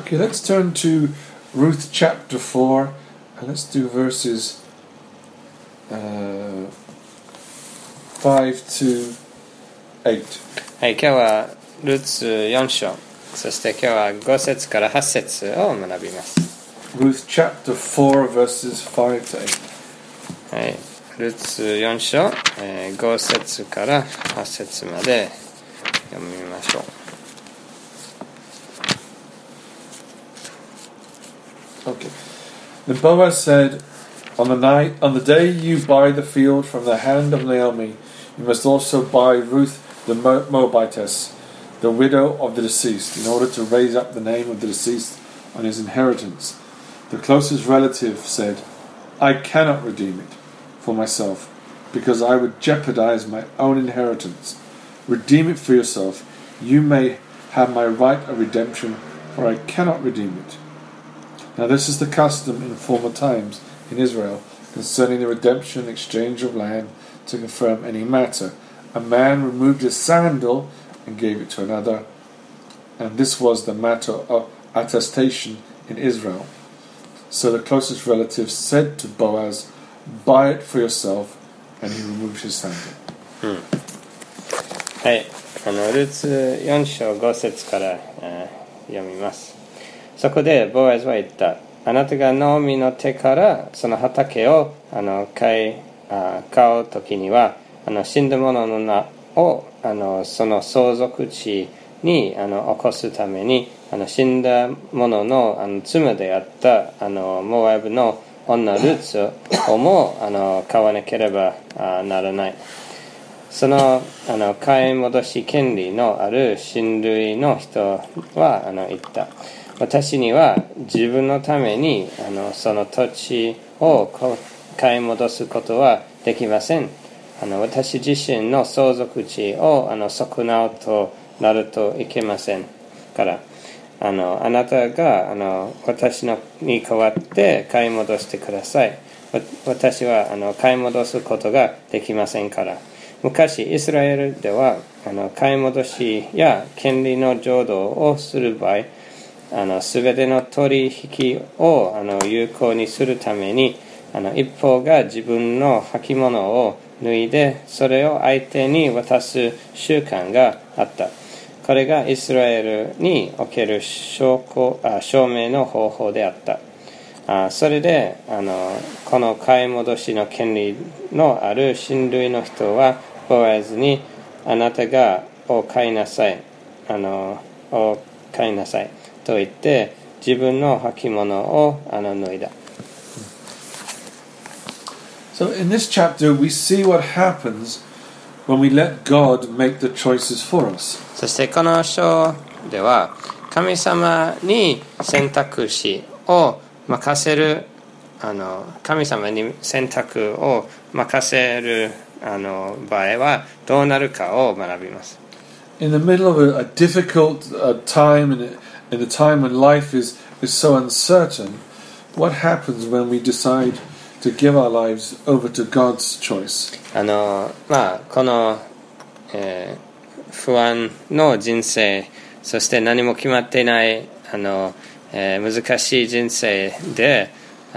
Okay, let's turn to Ruth chapter 4 and let's do verses 5 to 8. はい、今日はルツ4章、そして今日は5節から8節を学びます。 Ruth chapter 4 verses 5 to 8. はい、ルツ4章、5節から8節まで読みましょう。 Okay. Then Boaz said, on the day you buy the field from the hand of Naomi, you must also buy Ruth the Moabitess, the widow of the deceased, in order to raise up the name of the deceased on his inheritance. The closest relative said, I cannot redeem it for myself, because I would jeopardize my own inheritance. Redeem it for yourself. You may have my right of redemption, for I cannot redeem it. Now this is the custom in former times in Israel concerning the redemption and exchange of land to confirm any matter. A man removed his sandal and gave it to another, and this was the matter of attestation in Israel. So the closest relative said to Boaz, buy it for yourself, and he removed his sandal. はい、ルーツ4章5節から、読みます。そこでボーアズは言った。あなたがナオミの手からその畑を買うときには死んだ者の名をその相続地に起こすために死んだ者の妻であったモアブの女ルーツをも買わなければならない。その買い戻し権利のある親類の人は言った。私には自分のためにその土地を買い戻すことはできません。私自身の相続地を損なうとなるといけませんからあなたが私に代わって買い戻してください。私は買い戻すことができませんから。昔イスラエルでは買い戻しや権利の譲渡をする場合すべての取引を有効にするために一方が自分の履物を脱いでそれを相手に渡す習慣があった。これがイスラエルにおける証明の方法であった。それでこの買い戻しの権利のある親類の人はボアズにあなたが買いなさいと言って自分の履物を脱いだ。 So in this chapter we see what happens when we let God make the choices for us. そしてこの章では神様に選択肢を任せる神様に選択を任せる場合はどうなるかを学びます。 In the middle of a difficult time in the time when life is so uncertain, what happens when we decide to give our lives over to God's choice? この、不安の人生、そして何も決まっていない難しい人生で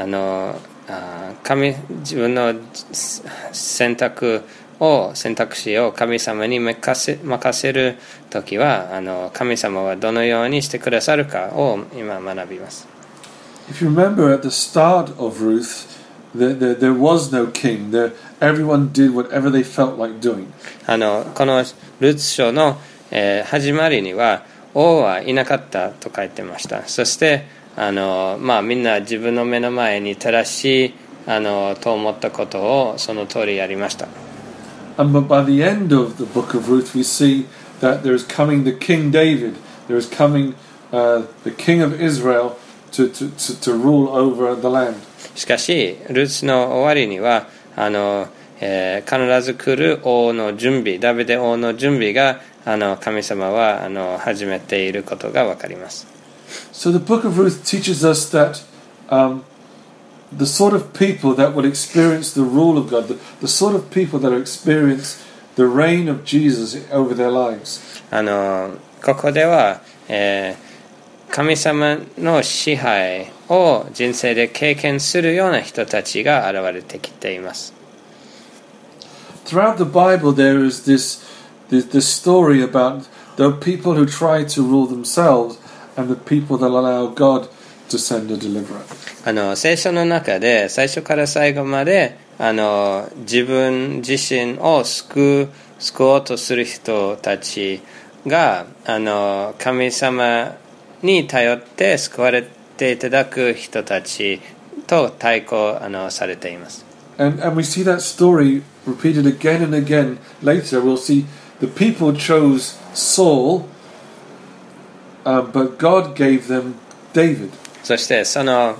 自分の選択肢を神様に任せるときは神様はどのようにしてくださるかを今学びます。 If you remember at the start of Ruth, there was no king. Everyone did whatever they felt like doing. このルーツ書の、始まりには王はいなかったと書いてました。そしてみんな自分の目の前に正しいと思ったことをその通りやりました。 But by the end of the book of Ruth, we see that there is coming the King David. There is coming the King of Israel to rule over the land. しかし、ルーツの終わりには必ず来る王の準備、ダビデ王の準備が神様は始めていることがわかります。 So the book of Ruth teaches us that the sort of people that will experience the rule of God, the sort of people that will experience the reign of Jesus over their lives. ここでは、 神様の支配を人生で経験するような人たちが現れてきています。 Throughout the Bible, there is this story about the people who try to rule themselves and the people that allow God to send a deliverer. 聖書の中で最初から最後まで自分自身を救おうとする人たちが神様に頼って救われていただく人たちと対抗されています。 And we see that story repeated again and again. Later, we'll see the people chose Saul, but God gave them David. そしてその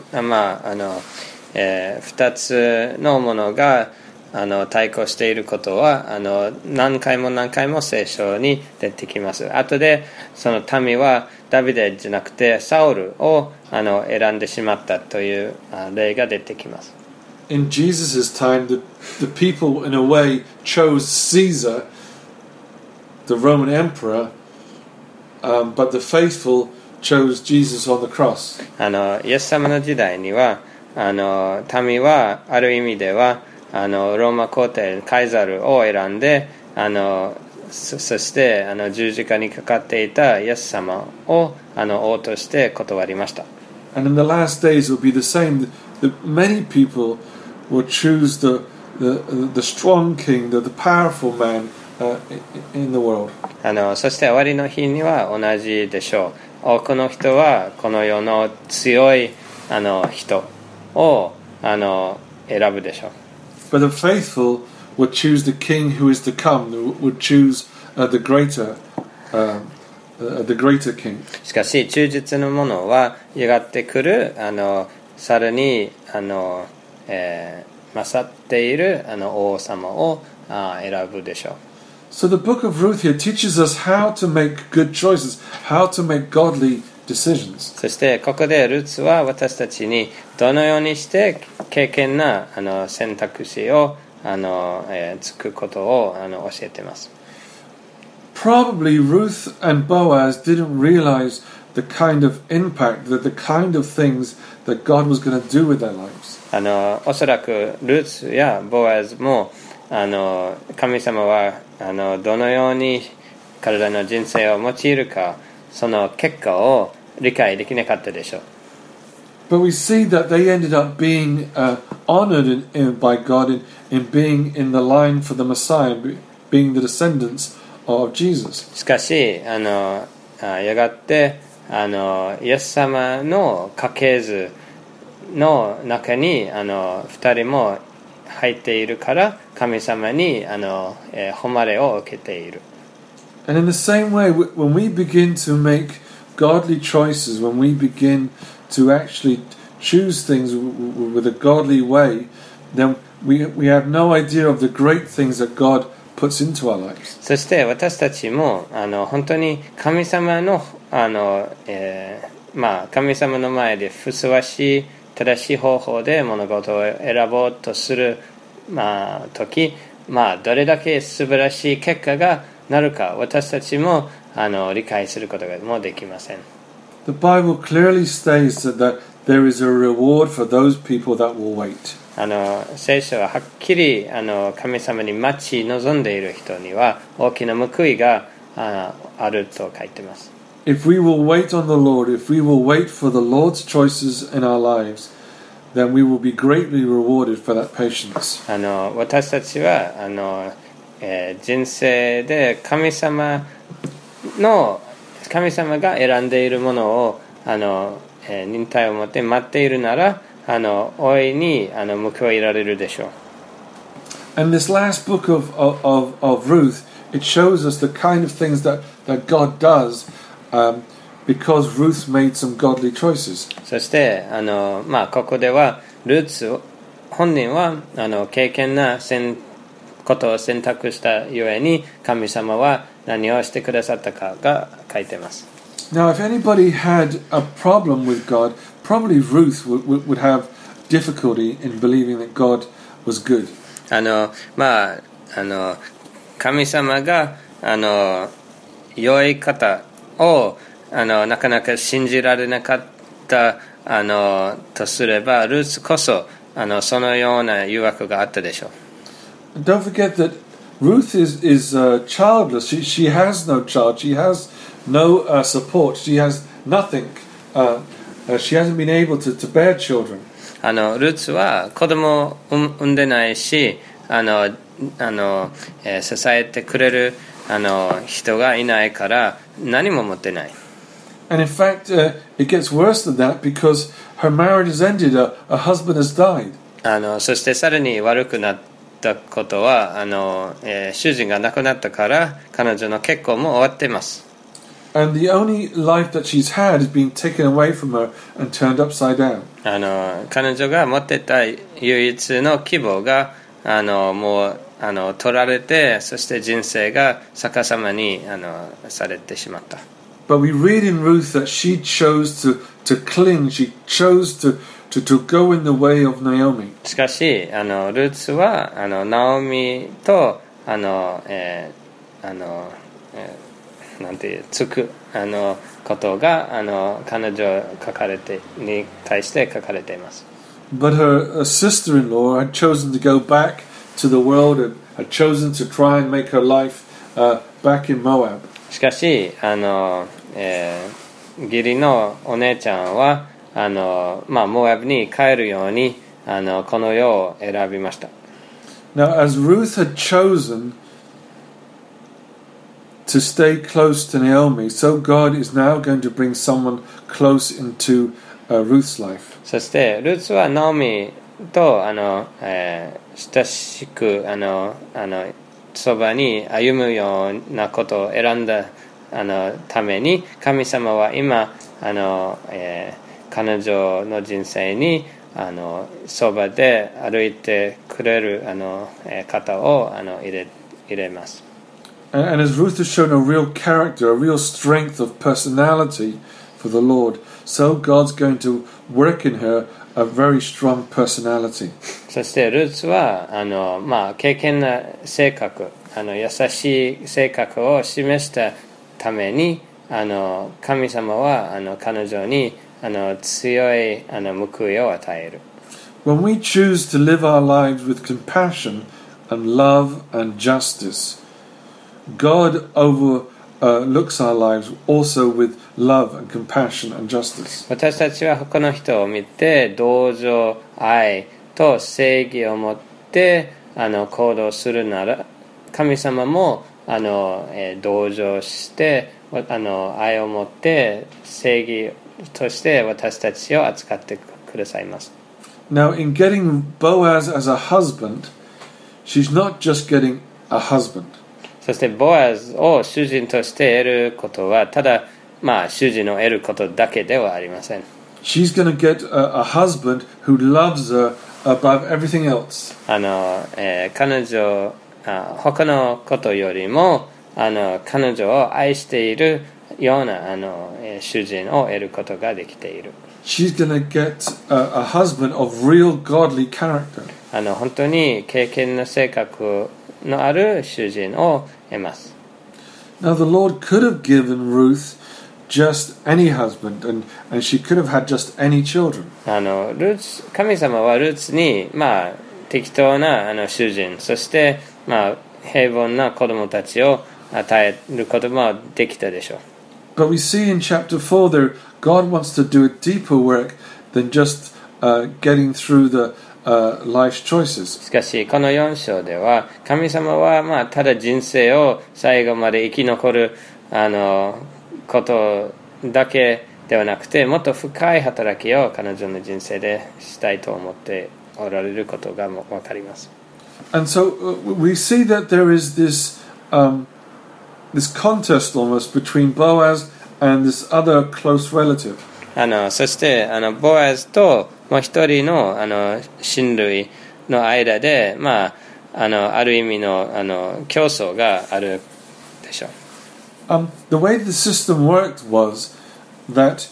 2つのものが対抗していることは何回も聖書に出てきます。後でその民はダビデじゃなくてサウルを選んでしまったという例が出てきます。 In Jesus' time, the people, in a way, chose Caesar, the Roman emperor, but the faithful chose Jesus on the cross. イエス様の時代には民はある意味ではローマ皇帝カイザルを選んでそして十字架にかかっていたイエス様を王として断りました。 And in the last days it will be the same. That many people will choose the strong king, the powerful man in the world. そして終わりの日には同じでしょう。多くの人はこの世の強い人を選ぶでしょう。 But the faithful would choose the king who is to come, would choose the greater king. しかし忠実の者はやがて来るさらに勝っている王様を選ぶでしょう。 So the book of Ruth here teaches us how to make good choices, how to make godly decisions. そしてここでルーツは私たちにどのようにして敬虔な選択肢をつくことを教えています。 Probably Ruth and Boaz didn't realize the kind of impact, the kind of things that God was going to do with their lives. おそらくルーツやボアズも神様はどのように彼らの人生を用いるかその結果を理解できなかったでしょう。 But we see that they ended up being honored by God in being in the line for the Messiah, being the descendants of Jesus. しかしやがてイエス様の家系図の中に2人も入っているから神様に誉れを受けている。 And in the same way, when we begin to make godly choices, when we begin to actually choose things with a godly way, then we have no idea of the great things that God puts into our lives. そして私たちも本当に神様の神様の前でふさわしい正しい方法で物事を選ぼうとする時、どれだけ素晴らしい結果がなるか私たちも理解することがもうできません。 The Bible clearly states that there is a reward for those people that will wait. 聖書ははっきり神様に待ち望んでいる人には大きな報いがあると書いています。 If we will wait on the Lord, if we will wait for the Lord's choices in our lives, then we will be greatly rewarded for that patience. 私たちは人生で神様が選んでいるものを忍耐を持って待っているなら大いに報いられるでしょう。 And this last book of Ruth, it shows us the kind of things that God does because Ruth made some godly choices. そしてここではルーツ本人は敬虔なことを選択したゆえに神様は何をしてくださったかが書いています。 Now, if anybody had a problem with God, probably Ruth would have difficulty in believing that God was good. 神様が良い方をなかなか信じられなかったとすれば、ルーツこそそのような誘惑があったでしょう。 Don't forget that Ruth is childless. She has no child. She has no support. She has nothing. She hasn't been able to bear children. ルーツは子供を産んでないし、支えてくれる人がいないから何も持ってない。 And in fact, it gets worse than that because her marriage has ended. Her husband has died. そしてさらに悪くなったことは主人が亡くなったから彼女の結婚も終わっています。 And the only life that she's had has been taken away from her and turned upside down. 彼女が持っていた唯一の希望がもう取られて、そして人生が逆さまにされてしまった。 But we read in Ruth that she chose to cling. She chose to go in the way of Naomi. しかしルーツはナオミとなんてつくことが彼女に対して書かれています。 But her sister-in-law had chosen to go back to the world and had chosen to try and make her life back in Moab. しかし義理のお姉ちゃんはモアブに帰るようにこの世を選びました。 Now, as Ruth had chosen to stay close to Naomi, so God is now going to bring someone close into Ruth's life. そしてルーツはナオミと親しくそばに歩むようなことを選んだために、神様は今彼女の人生にそばで歩いてくれる方を入れます。 And as Ruth has shown a real character, a real strength of personality for the Lord, so God's going to work in her a very strong personality. そしてルーツは敬虔な性格、優しい性格を示したために神様は彼女に強い報いを与える。 When we choose to live our lives with compassion and love and justice, God overlooks our lives also with love and compassion and justice. 私たちは他の人を見て同情、愛と正義を持って行動するなら、神様も同情して愛を持って正義として私たちを扱ってくださいます。 Now, in getting Boaz as a husband, she's not just getting a husband. そしてボアズを主人として得ることはただ主人を得ることだけではありません。 She's going to get a husband who loves her above everything else. 彼女他のことよりも彼女を愛しているような主人を得ることができている。 She's going to get a husband of real godly character. 本当に敬虔な性格のある主人を得ます。 Now the Lord could have given Ruth just any husband, and she could have had just any children. 神様はルーツに適当な主人、そして平凡な子供たちを与えることもできたでしょう。 But we see in chapter 4 there, God wants to do a deeper work than just getting through the life's choices. しかしこの4章では神様はただ人生を最後まで生き残ることだけではなくて、もっと深い働きを彼女の人生でしたいと思っておられることが分かります。 And so we see that there is this contest almost between Boaz and this other close relative. そしてボアズともう一人の親類の間である意味の競争があるでしょう。 The way the system worked was that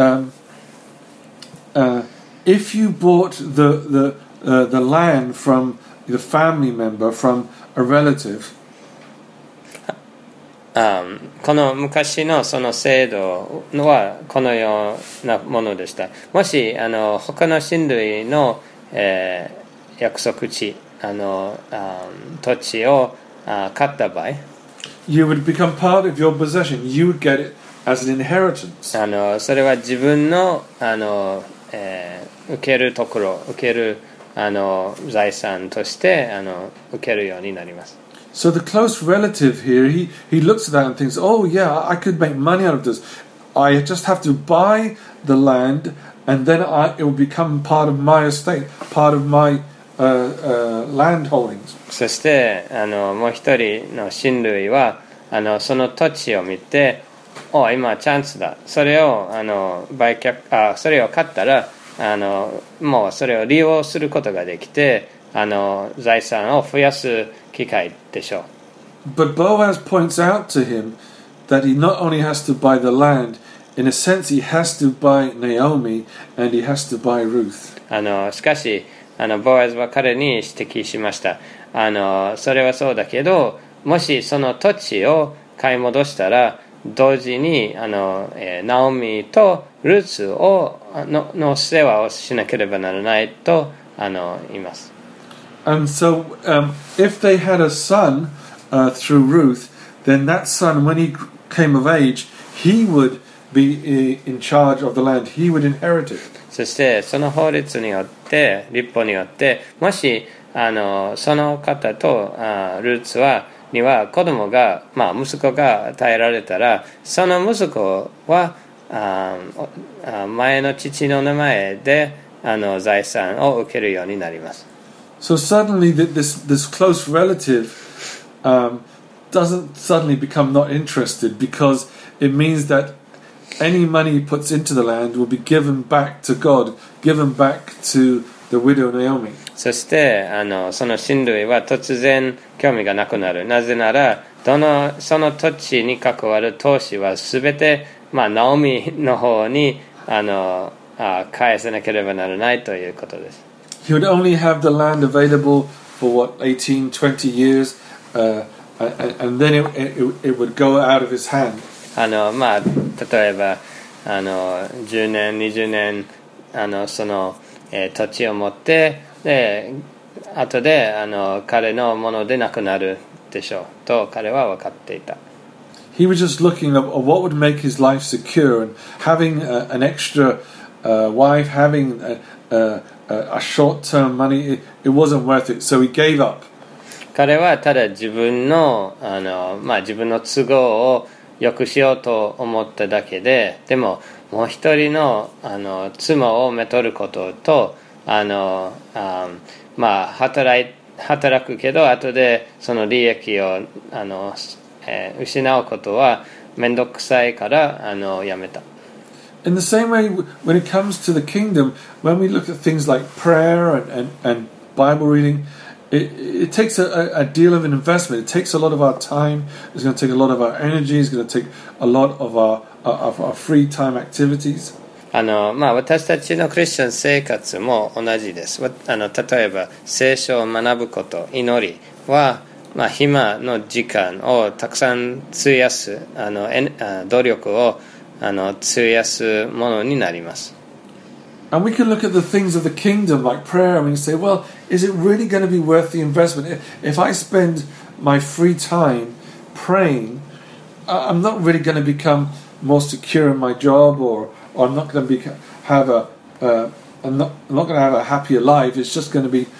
if you bought the land from the family member, from a relative, この昔のその制度はこのようなものでした。もし他の親類の、約束地土地を買った場合、 you would become part of your possession. You would get it as an inheritance. それは自分の受けるところ、受ける財産として受けるようになります。 So the close relative here, he looks at that and thinks, oh yeah, I could make money out of this. I just have to buy the land and then it will become part of my estate, part of my land holdings. そしてもう一人の親類はその土地を見て、今チャンスだ。それをそれを買ったらもうそれを利用することができて財産を増やす機会でしょう。 But Boaz points out to him that he not only has to buy the land, in a sense he has to buy Naomi and he has to buy Ruth. しかしボアズは彼に指摘しました。それはそうだけど、もしその土地を買い戻したら同時にナオミとルーツの世話をしなければならないと言います。 And so, if they had a son through Ruth, then that son, when he came of age, he would be in charge of the land. He would inherit it. そしてその法律によって律法によってもしその方とルーツには子供が、息子が与えられたら、その息子は前の父の名前で財産を受けるようになります。 So suddenly this close relative doesn't suddenly become not interested, because it means that any money he puts into the land will be given back to God, given back to the widow Naomi. そしてその親類は突然興味がなくなる。なぜならその土地に関わる投資はすべて、ナオミの方に返さなければならないということです。 He would only have the land available for 18, 20 years, and then it would go out of his hand. 例えば10年20年その、土地を持ってで後で彼のものでなくなるでしょうと彼は分かっていた。 He was just looking at what would make his life secure, and having an extra wife, having a short-term money, it wasn't worth it, so he gave up. 彼はただ自分の自分の都合を良くしようと思っただけで、でももう一人の妻をめとることと働くけど後でその利益を失うことはめんどくさいからやめた。 In the same way, when it comes to the kingdom, when we look at things like prayer and Bible reading, it takes a deal of an investment. It takes a lot of our time. It's going to take a lot of our energy. It's going to take a lot of our free time activities. 私たちのクリスチャン生活も同じです。例えば聖書を学ぶこと、祈りは、暇の時間をたくさん費やす努力を費やすものになります。 And we can look at the things of the kingdom like prayer and we can say, well, is it really going to be worth the investment? If I spend my free time praying, I'm not really going to become more secure in my job, or I'm not going to have I'm not going to have a happier life. It's just going to be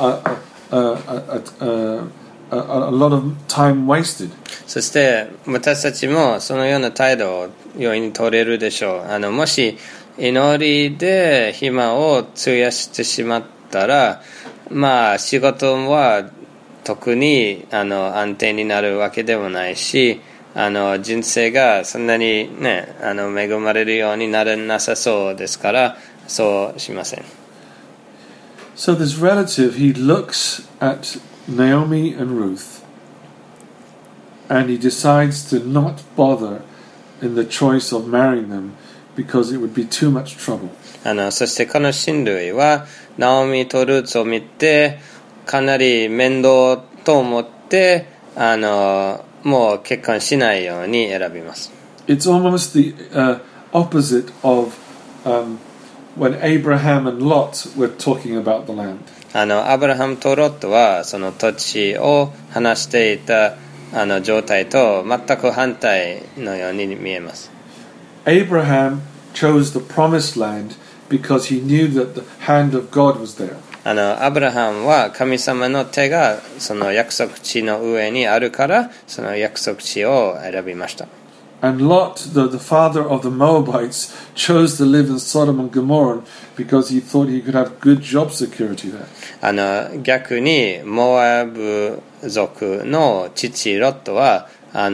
a lot of time wasted. そして私たちもそのような態度を容易に取れるでしょう。もし祈りで暇を費やしてしまったら、仕事は特に安定になるわけでもないし、人生がそんなにね恵まれるようにならなさそうですから、そうしません。 So this relative, he looks at Naomi and Ruth, and he decides to not bother in the choice of marrying them because it would be too much trouble. そしてこの親類はナオミとルーツを見てかなり面倒と思ってもう結婚しないように選びます。 It's almost the opposite of when Abraham and Lot were talking about the land. アブラハムとロットはその土地を話していた状態と全く反対のように見えます。 Abraham chose the promised land because he knew that the hand of God was there. アブラハムは神様の手がその約束地の上にあるからその約束地を選びました。 And Lot, the father of the Moabites, chose to live in Sodom and Gomorrah because he thought he could have good job security there. 逆にモアブ族の父ロットは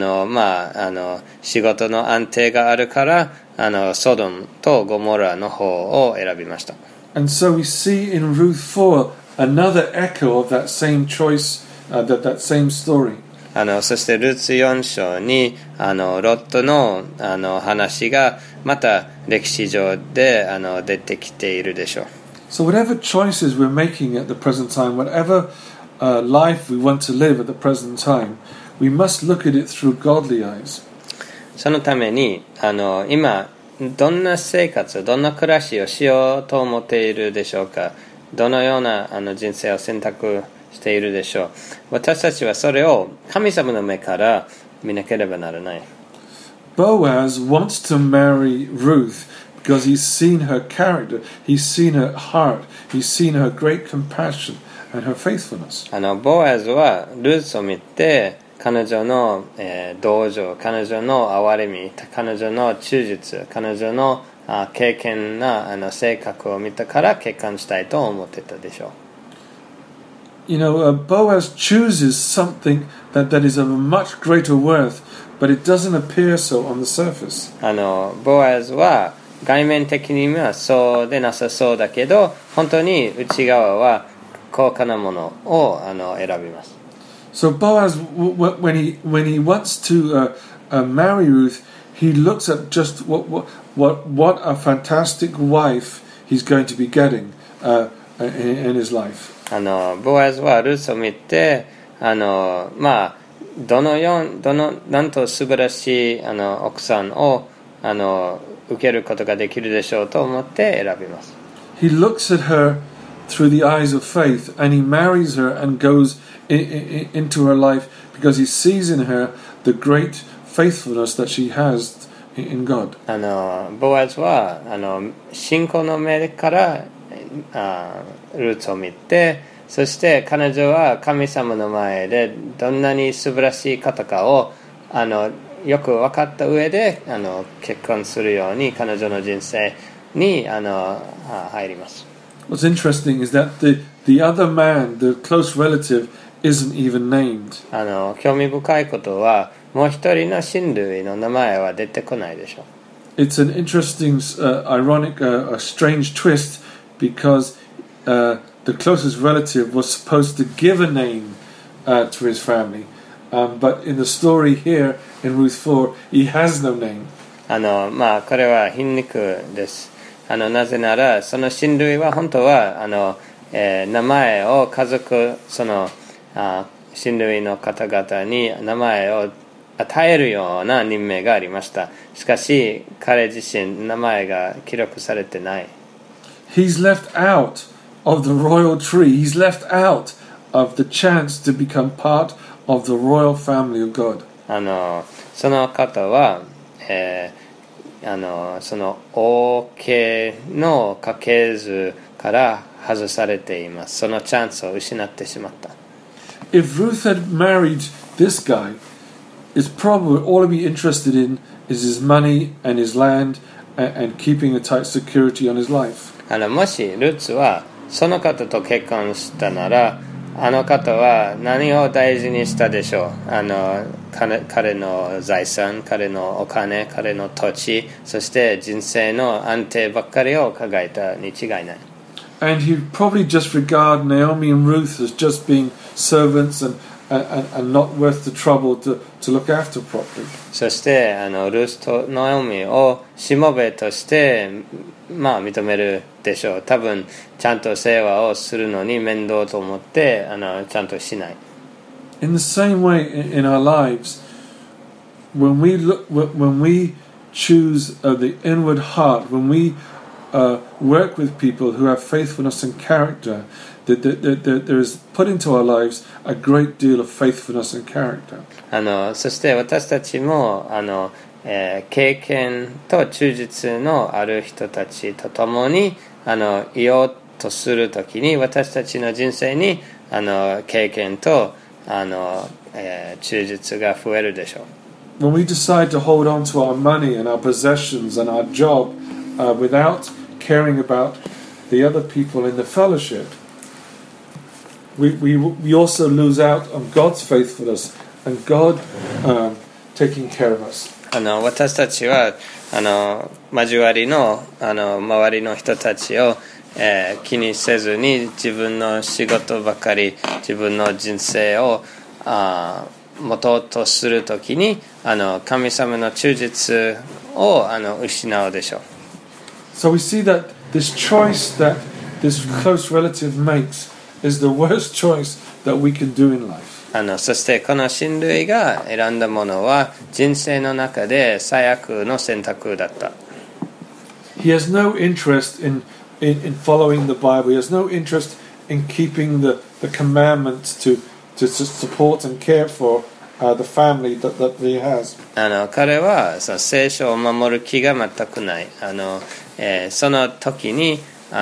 仕事の安定があるからソドムとゴモラの方を選びました。 And so we see in Ruth 4 another echo of that same choice, that same story. そしてルーツ4章にロットの話がまた歴史上で出てきているでしょう。 So whatever choices we're making at the present time, whatever life we want to live at the present time, we must look at it through godly eyes. そのために今どんな生活どんな暮らしをしようと思っているでしょうか。どのような人生を選択しているでしょう。私たちはそれを神様の目から見なければならない。 Boaz wants to marry Ruth because he's seen her character, he's seen her heart, he's seen her great compassion and her faithfulness. ボアズはルーツを見て彼女の、同情、彼女の憐れみ、彼女の忠実、彼女の敬虔な性格を見たから結婚したいと思ってたでしょう。 You know, Boaz chooses something that is of a much greater worth, but it doesn't appear so on the surface. ボアズは外面的にはそうでなさそうだけど、本当に内側は高価なものを選びます。 So Boaz, when he wants to marry Ruth, he looks at just what a fantastic wife he's going to be getting in his life. ボアズはルーツを見てなんと素晴らしい奥さんを受けることができるでしょうと思って選びます。 He looks at her through the eyes of faith, and he marries her and goes into her life because he sees in her the great faithfulness that she has in God. ボアズは信仰の目からルーツを見て、そして彼女は神様の前でどんなに素晴らしい方かをよく分かった上で結婚するように彼女の人生に入ります。 What's interesting is that the other man, the close relative, isn't even named. 興味深いことはもう一人の親類の名前は出てこないでしょう。 It's an interesting, ironic, a strange twist because the closest relative was supposed to give a name to his family, but in the story here in Ruth 4, he has no name. これは皮肉です。なぜならその親類は本当は名前を家族その親類の方々に名前を与えるような任命がありました。しかし彼自身名前が記録されてない。 He's left out of the royal tree. He's left out of the chance to become part of the royal family of God. その方は、その王家の家系図から外されています。そのチャンスを失ってしまった。 If Ruth had married this guy, it's probably all he'd be interested in is his money and his land and keeping a tight security on his life. もしルツはその方と結婚したなら方は何を大事にしたでしょう。彼の財産、彼のお金、彼の土地、そして人生の安定ばっかりを考えたに違いない。 And he'd probably just regard Naomi and Ruth as just being servants and not worth the trouble to look after properly. そしてルースとナオミをしもべとして認めるでしょう。多分ちゃんと世話をするのに面倒と思ってちゃんとしない。 In the same way in our lives, when we choose the inward heart, when we work with people who have faithfulness and character, there is put into our lives a great deal of faithfulness and character. そして私たちも経験と忠実のある人たちと共にいようとするときに私たちの人生に経験と忠実が増えるでしょう。 When we decide to hold on to our money and our possessions and our job without caring about the other people in the fellowship, we also lose out on God's faithfulness and God taking care of us. 私たちは交わりの周りの人たちを気にせずに自分の仕事ばかり自分の人生を持とうとするときに神様の忠実を失うでしょう。 So we see that this choice that this close relative makes is the worst choice that we can do in life. そしてこの親類が選んだものは人生の中で最悪の選択だった。 He has no interest in following the Bible. He has no interest in keeping the commandments to support and care for the family that he has. 彼はその聖書を守る気が全くない。その時に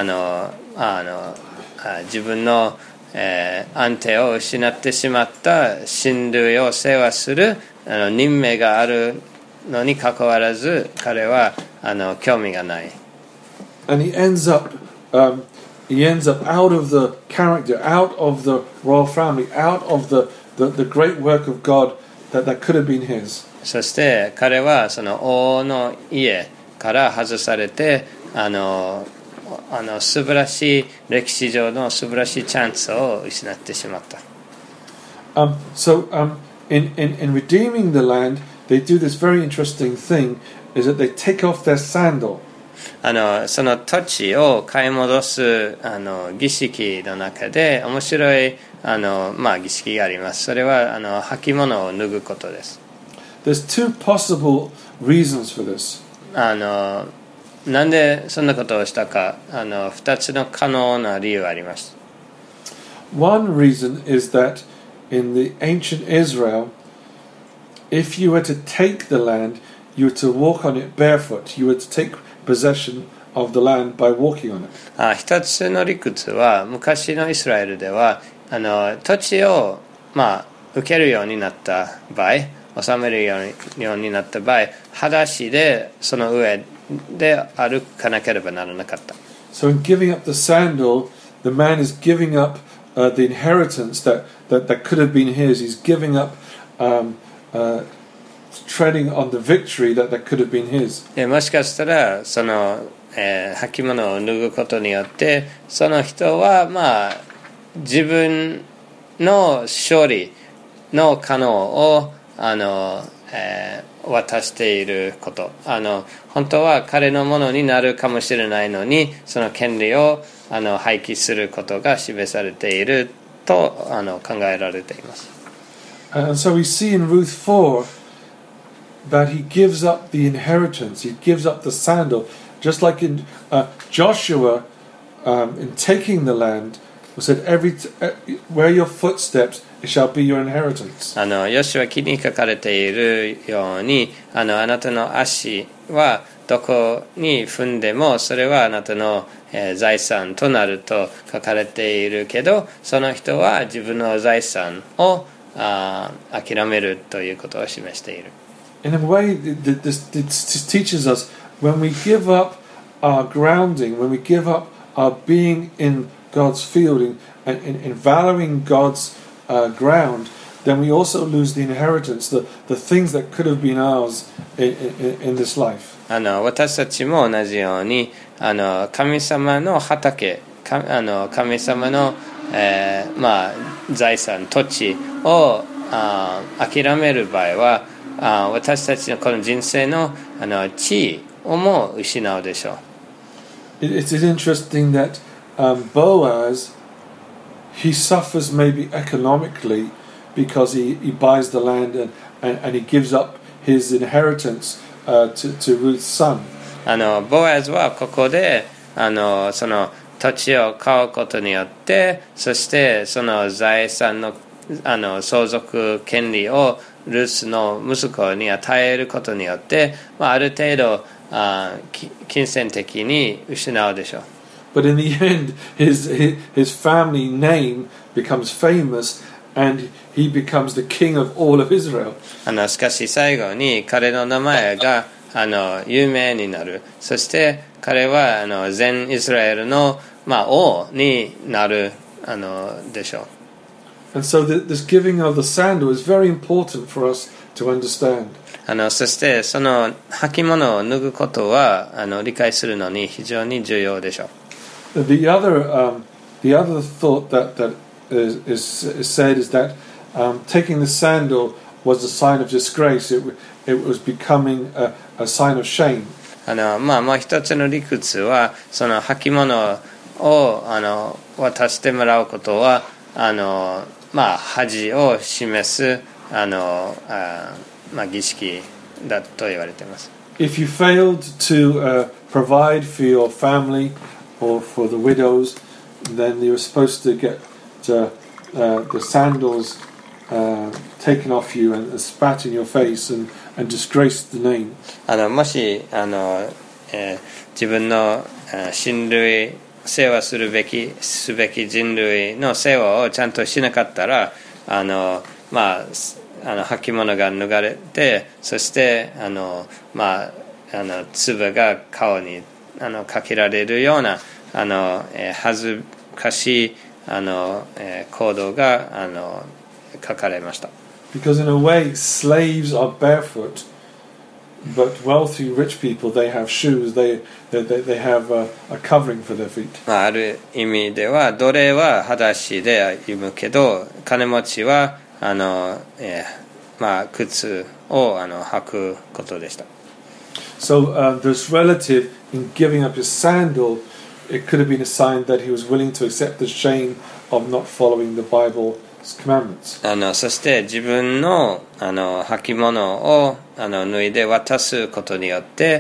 自分の安定を失ってしまった親類を世話する任命があるのにかかわらず彼は興味がない。 And he ends up out of the character, out of the royal family, out of the great work of God that could have been his. そして彼はその王の家から外されて素晴らしい歴史上の素晴らしいチャンスを失ってしまった。 In redeeming the land, they do this very interesting thing, is that they take off their sandal. その土地を買い戻す儀式の中で面白い儀式があります。それは履物を脱ぐことです。 There's two possible reasons for this. なんでそんなことをしたか2つの可能な理由があります。 One reason is that in the ancient Israel, if you were to take the land, you were to walk on it barefoot. You were to take possession of the land by walking on it. 一つの理屈は昔のイスラエルでは土地を受けるようになった場合、治めるようになった場合、裸足でその上で歩かなければならなかった。 So in giving up the sandal, the man is giving up the inheritance that could have been his. He's giving up treading on the victory that could have been his. もしかしたらその履物を脱ぐことによってその人は自分の勝利の可能を渡していること。本当は彼のものになるかもしれないのにその権利を廃棄することが示されていると考えられています。 And so we see in Ruth 4 that he gives up the inheritance, he gives up the sandal, just like in Joshua in taking the land, said where your footsteps, it shall be your inheritance. ヨシュア記に書かれているようにあなたの足はどこに踏んでもそれはあなたの財産となると書かれているけどその人は自分の財産を諦めるということを示している。 In a way, this teaches us when we give up our grounding, when we give up our being in God's field, in valuing God's ground, then we also lose the inheritance, the things that could have been ours in this life. 私たちも同じように神様の畑、神様の、財産、土地を諦める場合は私たちのこの人生の地位をも失うでしょう。 It's interesting that Boaz, he suffers maybe economically because he buys the land and he gives up his inheritance to Ruth's son. ボアズはここでその土地を買うことによって、そしてその財産の相続権利をルースの息子に与えることによって、ある程度金銭的に失うでしょう。 But in the end, his family name becomes famous, and he becomes the king of all of Israel. しかし最後に彼の名前が有名になる。そして彼は全イスラエルの、王になるでしょう。 And so this giving of the sandal is very important for us to understand. そしてその履物を脱ぐことは理解するのに非常に重要でしょう。 The other thought that is said is that taking the sandal was a sign of disgrace. It was becoming a sign of shame. もう一つの理屈は、その履物を渡してもらうことは恥を示す儀式だと言われています。 If you failed to provide for your family or for the widows, then you were supposed to get the sandals taken off you and spat in your face and disgrace the name. もし自分の親類世話すべき人類の世話をちゃんとしなかったら履物が脱がれて、そして粒が顔にかけられるような恥ずかしい行動が書かれました。 Because in a way, slaves are barefoot, but wealthy, rich people, they have shoes. They have a covering for their feet. ある意味では奴隷は裸足で歩むけど、金持ちは靴を履くことでした。 So this relative, in giving up his sandal, it could have been a sign that he was willing to accept the shame of not following the Bible's commandments. そして自分の履物を脱いで渡すことによって、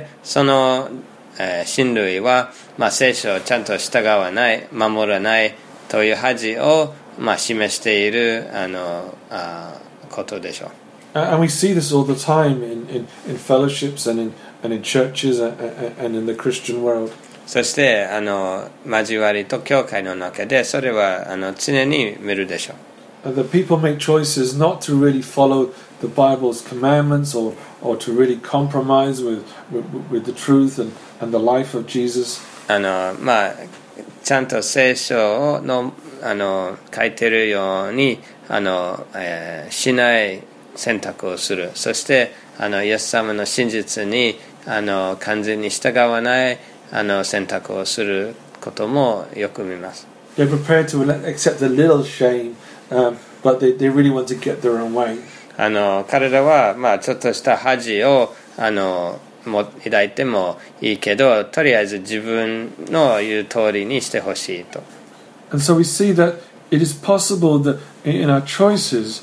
その親類は聖書をちゃんと従わない、守らないという恥を示していることでしょう。 And we see this all the time in fellowships and in churches and in the Christian world. そして交わりと教会の中でそれは常に見るでしょう。 The people make choices not to really follow the Bible's commandments or to really compromise with the truth and the life of Jesus. ちゃんと聖書の書いてるようにしない選択をする。そしてイエス様の真実に完全に従わない選択をすることもよく見ます。 They're prepared to accept a little shame, but they really want to get their own way. 彼らはちょっとした恥を抱いてもいいけど、とりあえず自分の言う通りにしてほしいと。 And so we see that it is possible that in our choices,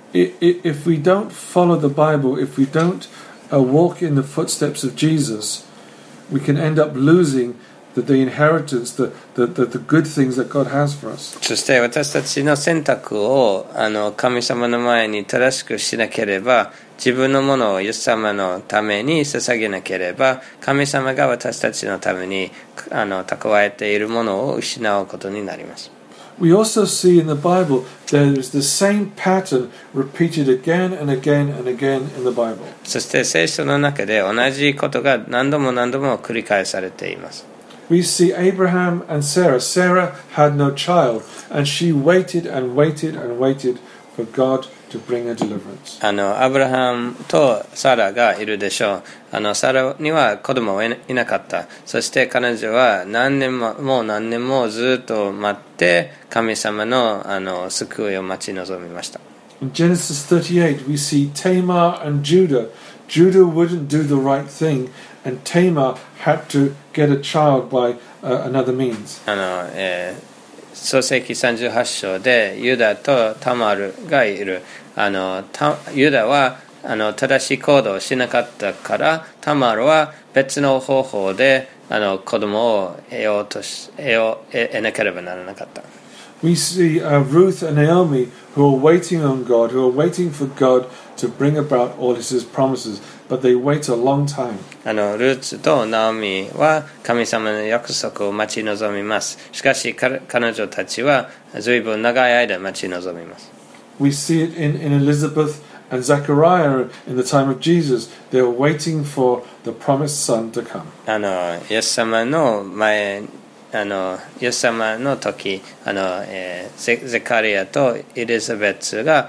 if we don't follow the Bible, if we don't walk in the footsteps of Jesus, we can end up losing the inheritance, the good things that God has for us. そして私たちの選択を神様の前に正しくしなければ、自分のものをイエス様のために捧げなければ、神様が私たちのために蓄えているものを失うことになります。 We also see in the Bible there is the same pattern repeated again and again and again in the Bible. そして聖書の中で同じことが何度も繰り返されています。 We see Abraham and Sarah. Sarah had no child, and she waited and waited and waited for God to bring a deliverance. アブラハムとサラがいるでしょう。サラには子供はいなかった。そして彼女は何年もずっと待って神様の救いを待ち望みました。 In Genesis 38, we see Tamar and Judah. Judah wouldn't do the right thing, and Tamar had to get a child by another means. 創世記38章でユダとタマルがいる。ユダは正しい行動をしなかったから、タマルは別の方法で子供を得なければならなかった。 We see Ruth and Naomi who are waiting on God, who are waiting for God to bring about all his promises, but they wait a long time. ルーツとナオミは神様の約束を待ち望みます。しかし彼女たちは随分長い間待ち望みます。 We see it in Elizabeth and Zechariah in the time of Jesus. They were waiting for the promised son to come. イエス様の前イエス様の時ゼカリアとエリザベツが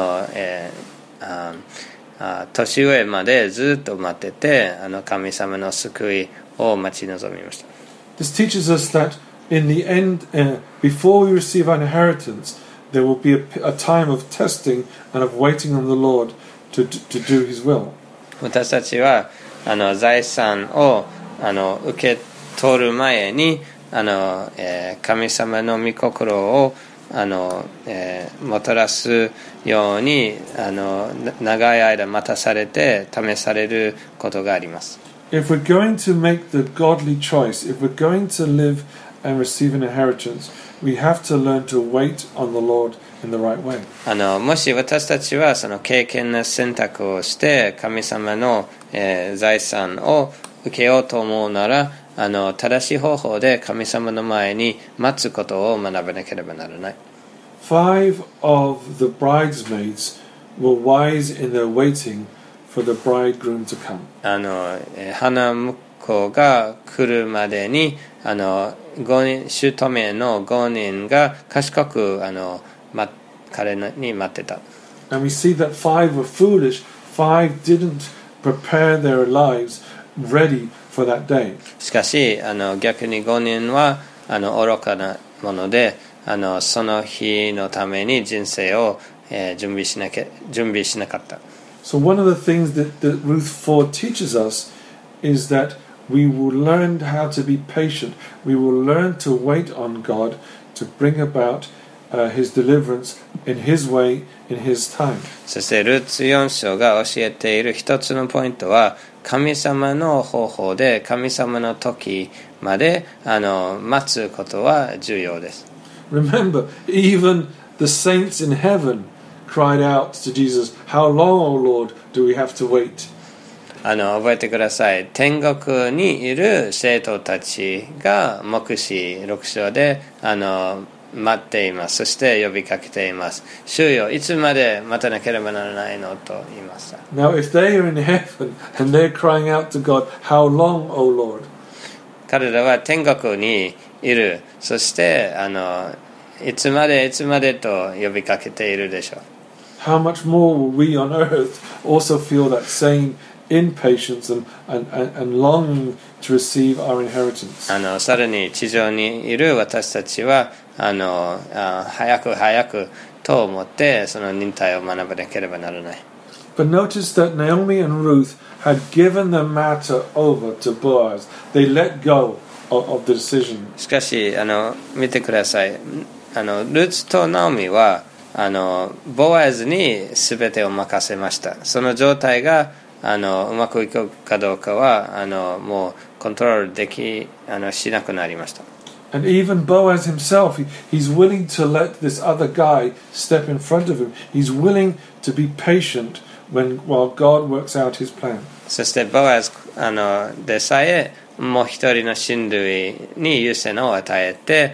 年上までずっと待ってて神様の救いを待ち望みました。 This teaches us that in the end, before we receive our inheritance, there will be a time of testing and of waiting on the Lord to do his will. 私たちは財産を受け取る前に神様の御心をもたらすように長い間待たされて試されることがあります。 If we're going to make the godly choice, if we're going to live and receive an inheritance, we have to learn to wait on the Lord in the right way. もし私たちはその敬虔な選択をして神様の財産を受けようと思うなら正しい方法で神様の前に待つことを学ばなければならない。 5 of the bridesmaids were wise in their waiting for the bridegroom to come. 花婿が来るまでに姑の5人が賢く彼に待ってた。 And we see that 5 were foolish. 5 didn't prepare their lives ready for that day. しかし逆に5人は愚かなものでその日のために人生を準備しなかった。 So one of the things that Ruth 4 teaches us is that we will learn how to be patient. We will learn to wait on God to bring about his deliverance in his way, in his time. そしてルーツ4章が教えている一つのポイントは神様の方法で神様の時まで待つことは重要です。 Remember, even the saints in heaven cried out to Jesus, "How long, O Lord, do we have to wait?" 覚えてください。天国にいる生徒たちが黙示6章で待っています。そして呼びかけています。主よ、いつまで待たなければならないのと言いました。 Now, if they are in heaven and they're crying out to God, "How long, O Lord?" 彼らは天国にいる。そしていつまでと呼びかけているでしょう。 How much more will we on earth also feel that same impatience and longing to receive our inheritance? さらに地上にいる私たちは早くと思ってその忍耐を学ばなければならない。 But notice that Naomi and Ruth had given the matter over to Boaz. They let go of the decision. しかし見てください。ルーツとナオミはボアズに全てを任せました。その状態がうまくいくかどうかはもうコントロールしなくなりました。 And even Boaz himself, he's willing to let this other guy step in front of him. He's willing to be patient while God works out his plan. そしてボアズでさえもう一人の親類に優先を与えて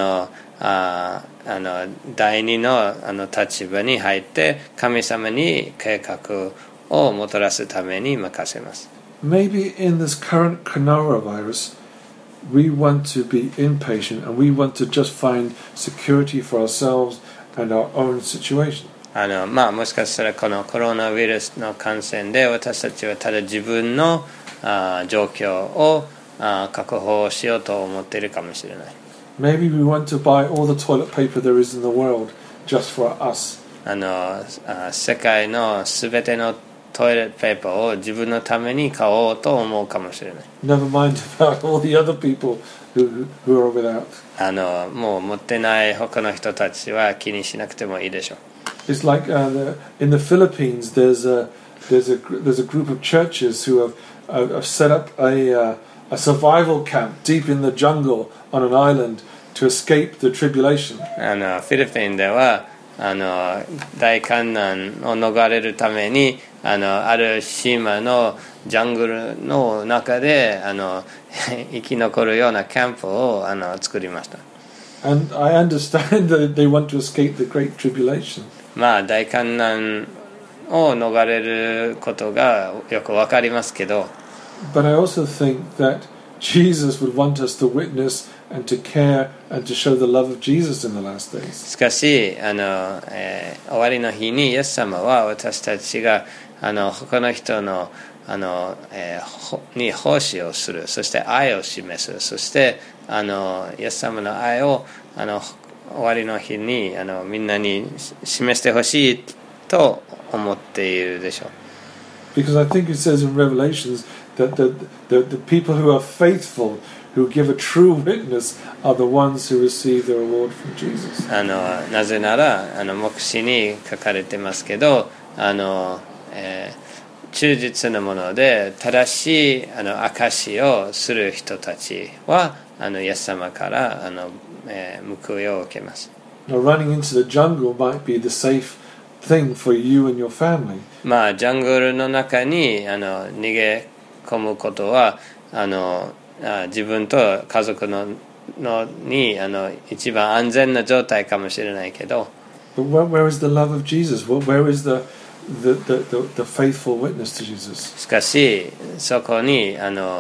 第二の立場に入って神様に計画をもたらすために任せます。 Maybe in this current coronavirus, we want to be impatient and we want to just find security for ourselves and our own situation. もしかしたらこのコロナウイルスの感染で私たちはただ自分の状況を確保しようと思っているかもしれない。 Maybe we want to buy all the toilet paper there is in the world just for us. 世界のすべてのトイレットペーパーを自分のために買おうと思うかもしれない。 Never mind about all the other people who are without. もう持ってない他の人たちは気にしなくてもいいでしょう。 It's like in the Philippines, there's there's a group of churches who have set up a survival camp deep in the jungle on an island to escape the tribulation. フィリピンでは大観難を逃れるためにある島のジャングルの中で生き残るようなキャンプを作りました。 And I understand that they want to escape the great tribulation. まあ大観難を逃れることがよくわかりますけど、 But I also think that Jesus would want us to witness and to care and to show the love of Jesus in the last days. しかし終わりの日にイエス様は私たちが他の人のに奉仕をする、そして愛を示す、そしてイエス様の愛を終わりの日にみんなに示してほしいと思っているでしょう。 Because I think it says in Revelations that the people who are faithful, who give a true witness, are the ones who receive the reward from Jesus. なぜなら黙示に書かれてますけど忠実なもので正しい証をする人たちはイエス様から報いを受けます。 Now, running into the jungle might be the safe thing for you and your family. まあジャングルの中に逃げ込むことは自分と家族に一番安全な状態かもしれないけど、 But where is the love of Jesus? Where is the faithful witness to Jesus? しかしそこに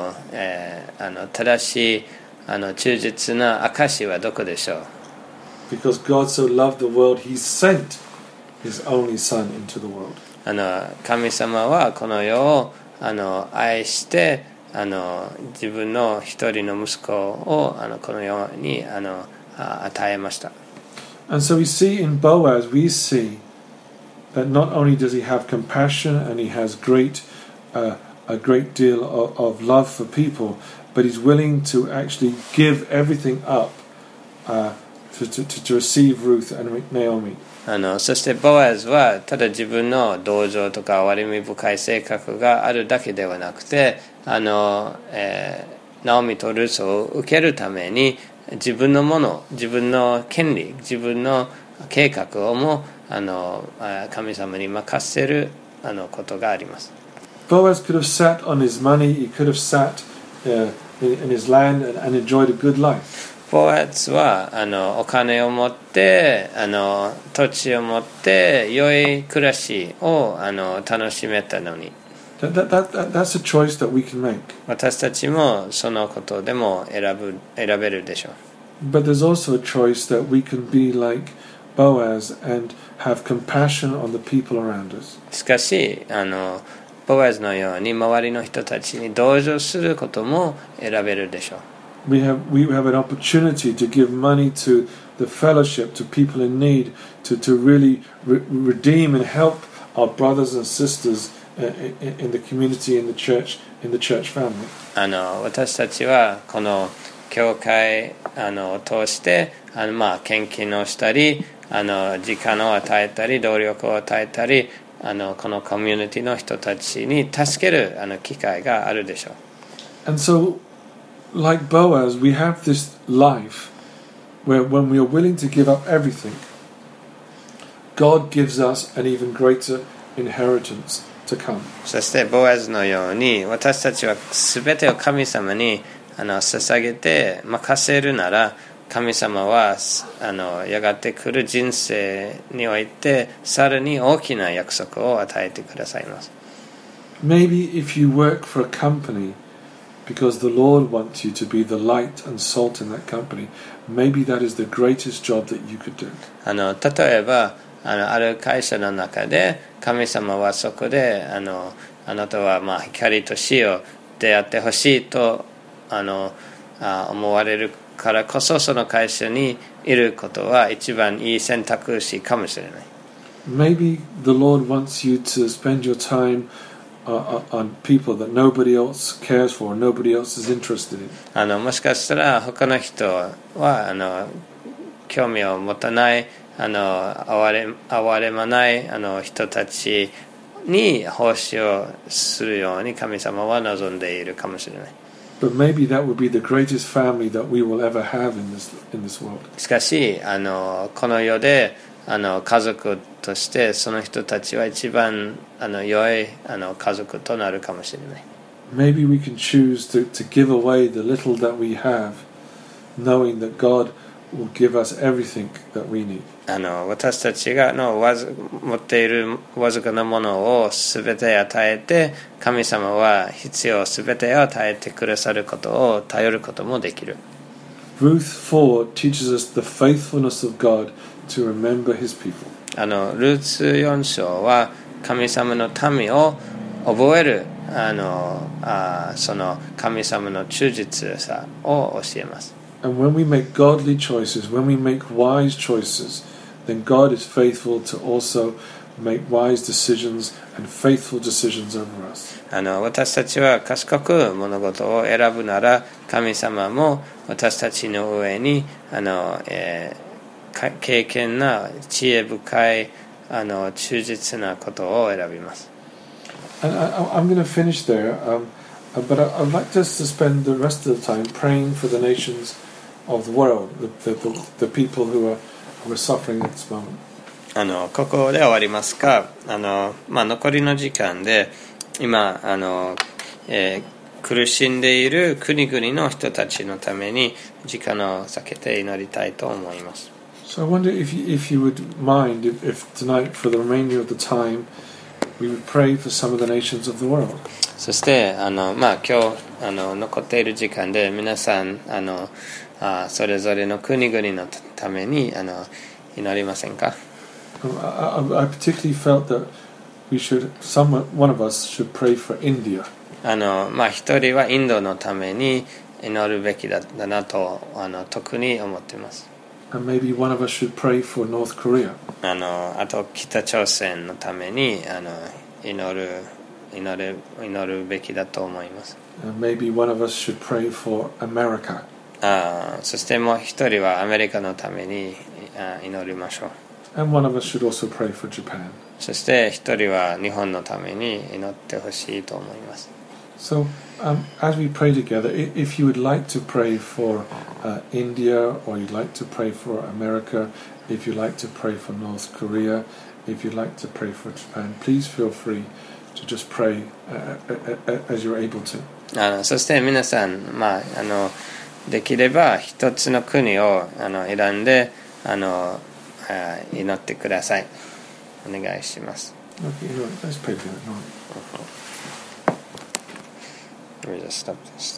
正しい忠実な証はどこでしょう。 Because God so loved the world, He sent His only Son into the world. 神様はこの世を愛して自分の一人の息子をこの世に与えました。 And so we see in Boaz, we see that not only does he have compassion and he has a great deal of love for people, but he's willing to actually give everything up to receive Ruth and Naomi. そしてボアズはただ自分の同情とか憐れみ深い性格があるだけではなくてナオミとルースを受けるために自分のもの、自分の権利、自分の計画をも神様に任せることがあります。 Boaz could have sat on his money, he could have sat in his land and enjoyed a good life. ボアズはお金を持って土地を持って良い暮らしを楽しめたのに、 That's a choice that we can make. 私たちもそのことでも選べるでしょう。 But there's also a choice that we can be like Boaz and have compassion on the people around us. しかしボアズのように周りの人たちに同情することも選べるでしょう。 We have an opportunity to give money to the fellowship, to people in need, to really redeem and help our brothers and sisters in the community, in the church family. 私たちはこの教会を通して献金をしたり時間を与えたり動力を与えたりこのコミュニティの人たちに助ける機会があるでしょう。 And so, like Boaz, we have this life where when we are willing to give up everything, God gives us an even greater inheritance to come. そしてボアズのように私たちは全てを神様に捧げて任せるなら神様はやがて来る人生においてさらに大きな約束を与えてくださいます。 Maybe if you work for a company because the Lord wants you to be the light and salt in that company, maybe that is the greatest job that you could do. 例えばある会社の中で神様はそこであなたは光と塩であってほしいと思われるからこそその会社にいることは一番いい選択肢かもしれない。 Maybe the Lord wants you to spend your time on people that nobody else cares for, nobody else is interested in. もしかしたら他の人は興味を持たない哀れまない人たちに奉仕をするように神様は望んでいるかもしれない。 But maybe that would be the greatest family that we will ever have in this world. しかしこの世で家族としてその人たちは一番良い家族となるかもしれない。 Maybe we can choose to give away the little that we have, knowing that God will give us everything that we need. 私たちが持っているわずかなものを全て与えて、神様は必要全てを与えてくださることを頼ることもできる。 Ruth 4 teaches us the faithfulness of God to remember His people. ルーツ4章は神様の民を覚えるその神様の忠実さを教えます。 And when we make godly choices, when we make wise choices, then God is faithful to also make wise decisions and faithful decisions over us. 私たちは賢く物事を選ぶなら、神様も私たちの上に経験な知恵深い忠実なことを選びます。 And I'm going to finish there, but I'd like us to spend the rest of the time praying for the nations of the world, the people who are suffering at this moment. ここで終わりますが、残りの時間で今苦しんでいる国々の人たちのために時間を避けて祈りたいと思います。 So I wonder if you would mind if tonight, for the remainder of the time, we would pray for some of the nations of the world. そして今日残っている時間で皆さんそれぞれの国々のために祈りませんか？ I particularly felt that one of us should pray for India. 一人はインドのために祈るべきだなと特に思っています。 And maybe one of us should pray for North Korea. あと北朝鮮のために祈るべきだと思います。 And maybe one of us should pray for America. そしてもう一人はアメリカのために祈りましょう。 And one of us should also pray for Japan. そして一人は日本のために祈ってほしいと思います。 So, as we pray together, if you would like to pray for India, or you'd like to pray for America, if you'd like to pray for North Korea, if you'd like to pray for Japan, please feel free to just pray as you're able to. そして皆さん、できれば一つの国を選んで祈ってください。お願いします。 Okay, let's pray together. Let me just stop this.